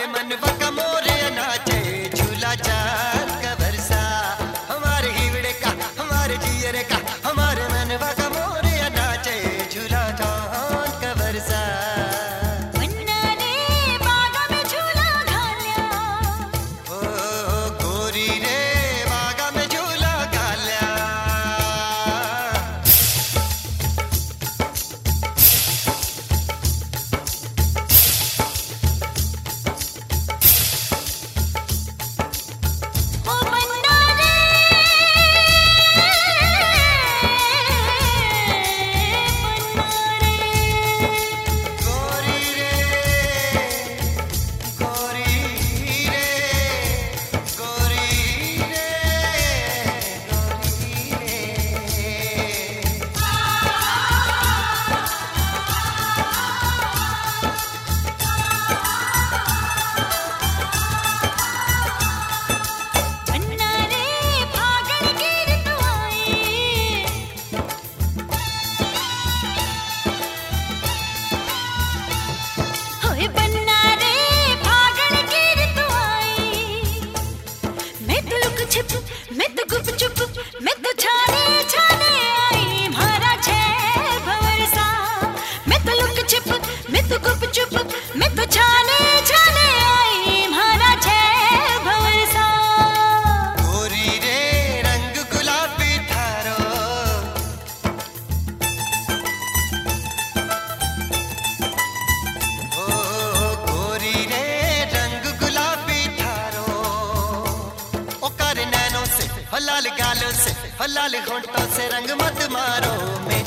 हमारे मनवा का मोरे नाचे झूला चांद का बरसा, हमारे हीवड़े का हमारे जियरे का हमारे मनवा का मोरे नाचे झूला चांद का बरसा। मैं तो गुप चुप मैं तो छाने छाने आई मारा छे भवरसा। मैं तो लुक छिप मैं तो गुप चुप मैं तो छाने छाने आई मारा छे भवरसा। गोरी रे रंग गुलाबी थारो, ओ गोरी रे रंग गुलाबी थारो, ओ कर नैनों से लाल गालों से लाल होंठों से रंग मत मारो।